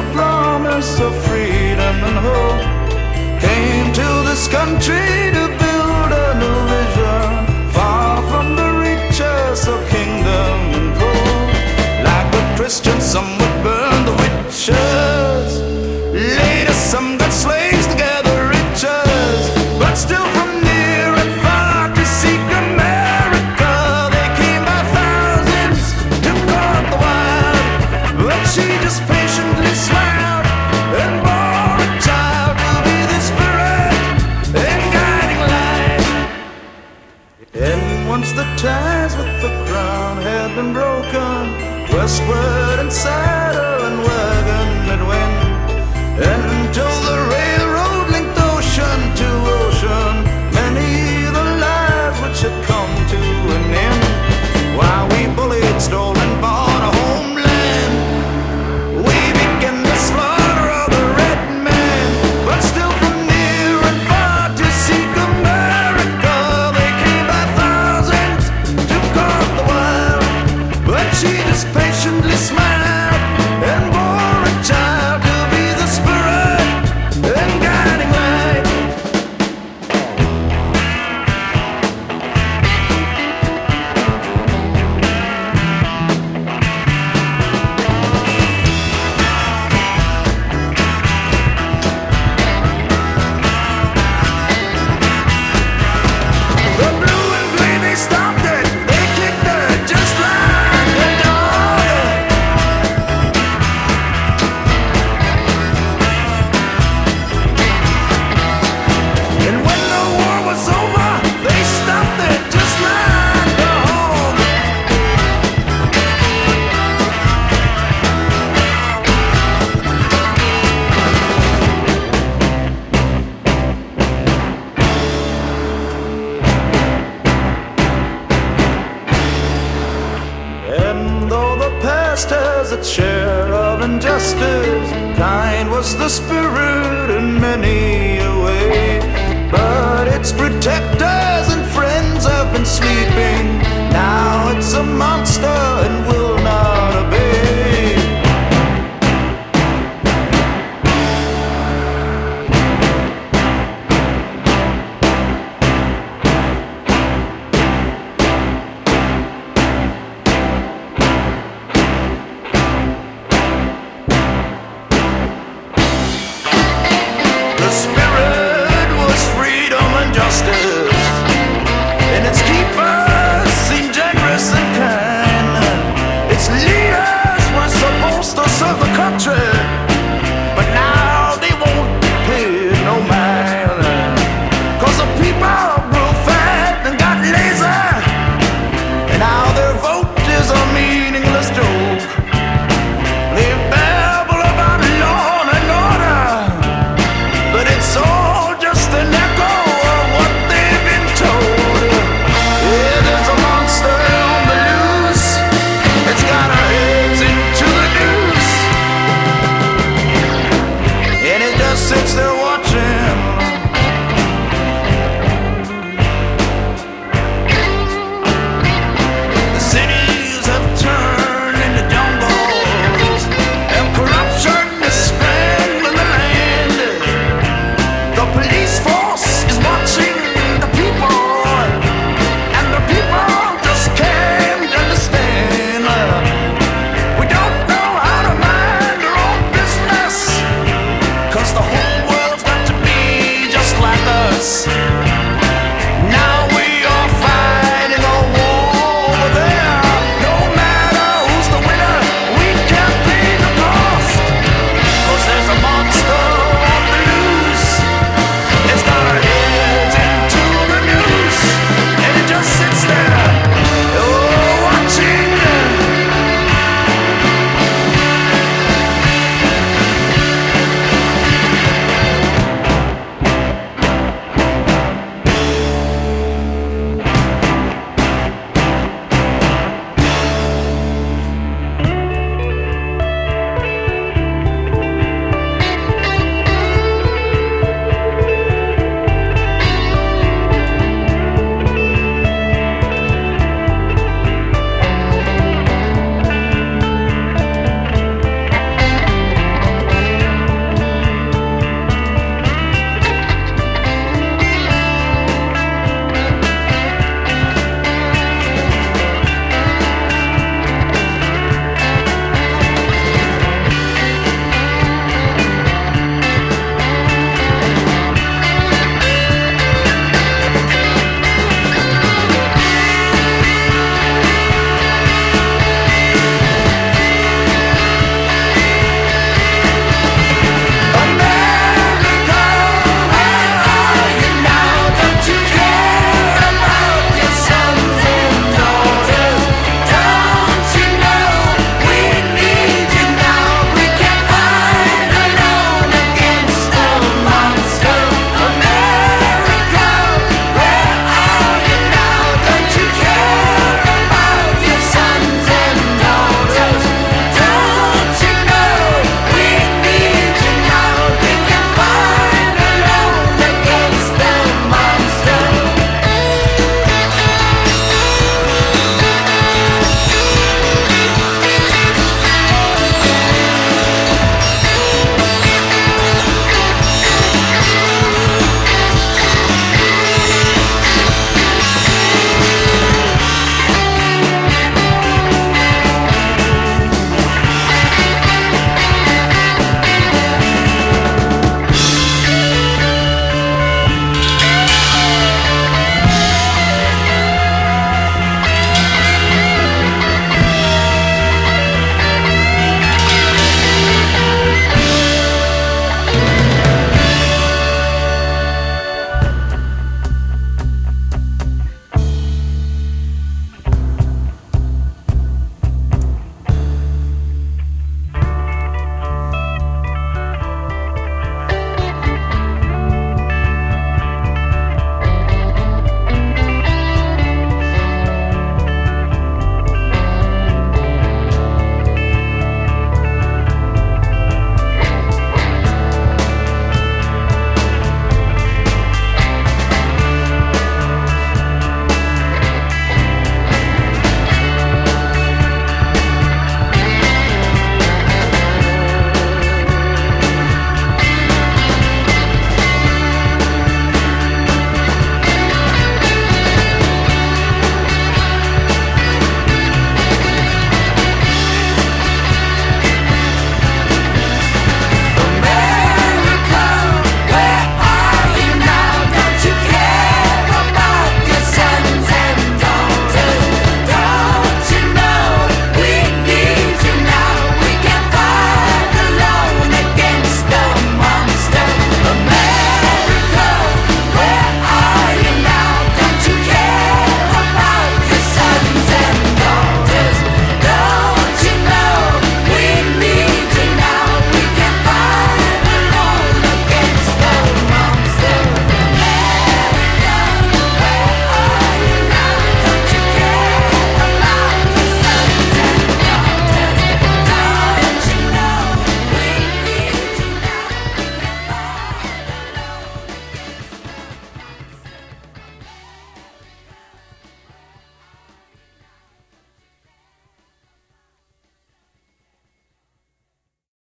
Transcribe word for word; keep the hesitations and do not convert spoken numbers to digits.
a promise of freedom and hope. Came to this country to build a new vision, far from the reaches of kingdom and gold. Like the Christians, some would burn the witches. Later, some got slaves to gather riches. But still from near and far to seek America, they came by thousands to guard the wild. But she just patiently smiled and bore a child to be the spirit and guiding light. And once the ties with the crown had been broken, westward and saddle and wagon it went, until the railroad linked ocean to ocean. Many the lives which had come to an end, while we bullied, stole and bought a homeland. We began the slaughter of the red man. But still from near and far to seek America, they came by thousands to guard the wild. But she just patiently smiled and bore a child to be the spirit and guiding light. The blue and green, they stopped it, they kicked it just like a dog. And when the war was over, they stopped it just like a hog. And though the past has its share of injustice, kind was the spirit in many a way. But its protectors and friends have been sleeping. Now it's a monster and will